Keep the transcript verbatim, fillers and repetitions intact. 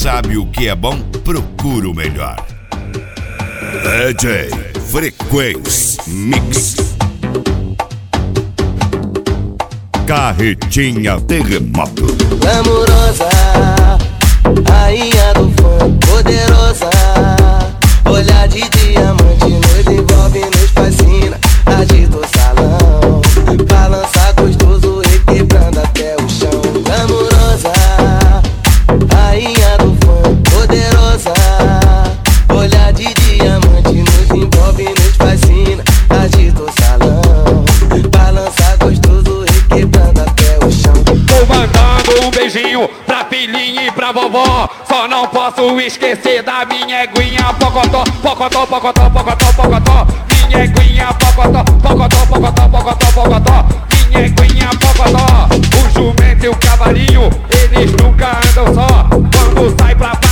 sabe o que é bom, procura o melhor. D J Frequência Mix. Carretinha Terremoto. Glamurosa, rainha do funk, poderosa. Olhar de diamante, nos envolve, nos fascina. Agita o salão, balança gostoso, requebrando até o chão. Glamurosa, rainha do funk, poderosa. Olhar de diamante, nos envolve, nos fascina. Agita o salão, balança gostoso, requebrando até o chão. Tô mandando um beijinho pra filhinha e pra vovó. Só não posso esquecer da minha eguinha pocotó, pocotó, pocotó, pocotó, pocotó. Minha eguinha pocotó, pocotó, pocotó, pocotó, pocotó. Minha eguinha pocotó. O jumento e o cavalinho, eles nunca andam só. Quando sai pra